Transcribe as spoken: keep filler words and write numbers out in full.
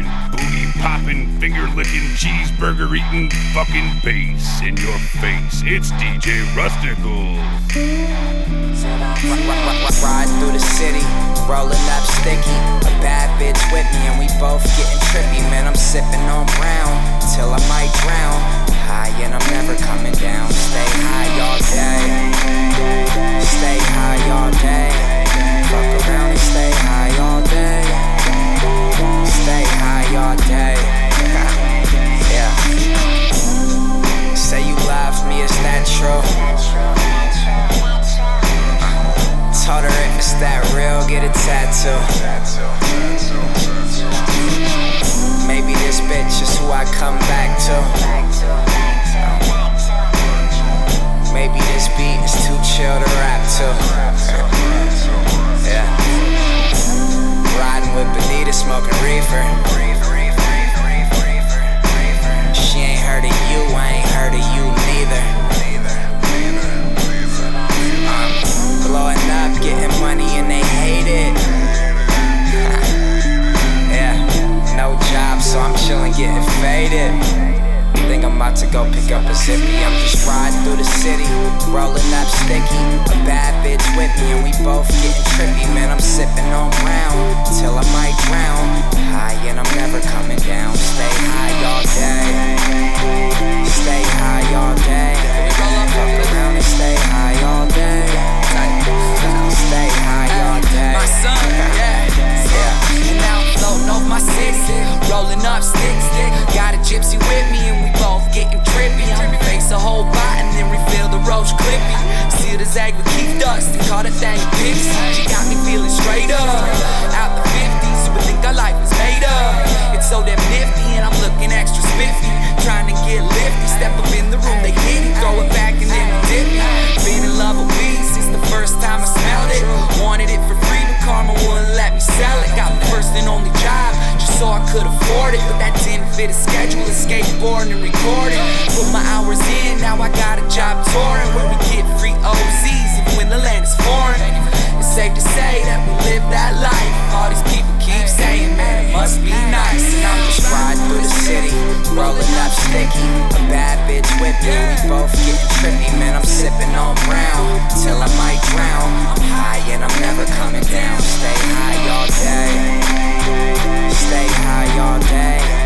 smoking, booty popping, finger licking, cheeseburger eating, fucking bass in your face. It's D J Rusticles. Ride through the city, rolling up sticky. A bad bitch with me and we both getting trippy. Man, I'm sipping on brown till I might drown. High and I'm never coming down. Stay high all day. Stay high all day. Fuck around and stay high all day. Stay high all day. Yeah. Say you love me, is that true? Told her if it's that real, get a tattoo. Maybe this bitch is who I come back to. Maybe this beat is too chill to rap to. Yeah. Riding with Benita, smoking reefer. She ain't heard of you, I ain't heard of you neither. Blowing up, getting money and they hate it. Yeah, no job, so I'm chillin', getting faded. Think I'm about to go pick up a zippy. I'm just riding through the city, rolling up sticky. A bad bitch with me and we both getting trippy. Man, I'm sipping on brown till I might drown. High and I'm never coming down. Stay high all day. Stay high all day. Fuck around and stay high all day. Stay high all day. My son, yeah, yeah. And now I'm floating over my city, rolling up sticks. Got a gypsy with me and we both getting trippy. I'ma face a whole bot and then refill the roach clippy. Seal the zag with Keith Dust and call that thing Pixie. She got me feeling straight up. Out the fifties, you would think our life is made up. It's so damn nifty and I'm looking extra spiffy. Trying to get lifty, step up in the room, they hit it, throw it back and then dip it. Been in love with weed since the first time I smelled it. Wanted it for free, but karma wouldn't let me sell it. Got the first and only job, just so I could afford it. But that didn't fit a schedule of skateboarding and recording. Put my hours in, now I got a job touring, where we get free O Zs even when the land is foreign. It's safe to say that we live that life. All these people keep saying, man, it must be nice. And I'm just riding through the city, rolling up sticky. A bad bitch with me, we both getting trippy. Man, I'm sipping on brown till I might drown. I'm high and I'm never coming down. Stay high all day. Stay high all day.